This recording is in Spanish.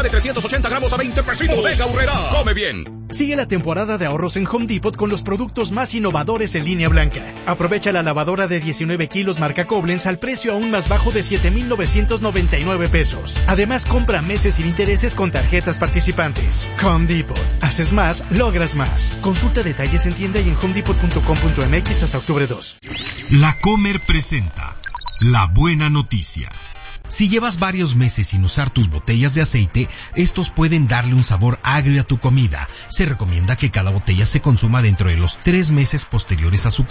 de 380 gramos a 20 pesitos. Vega Aurrerá, come bien. Sigue la temporada de ahorros en Home Depot con los productos más innovadores en línea blanca. Aprovecha la lavadora de 19 kilos marca Koblenz al precio aún más bajo de 7,999 pesos. Además, compra meses sin intereses con tarjetas participantes. Home Depot. Haces más, logras más. Consulta detalles en tienda y en homedepot.com.mx hasta octubre 2. La Comer presenta la buena noticia. Si llevas varios meses sin usar tus botellas de aceite, estos pueden darle un sabor agrio a tu comida. Se recomienda que cada botella se consuma dentro de los 3 meses posteriores a su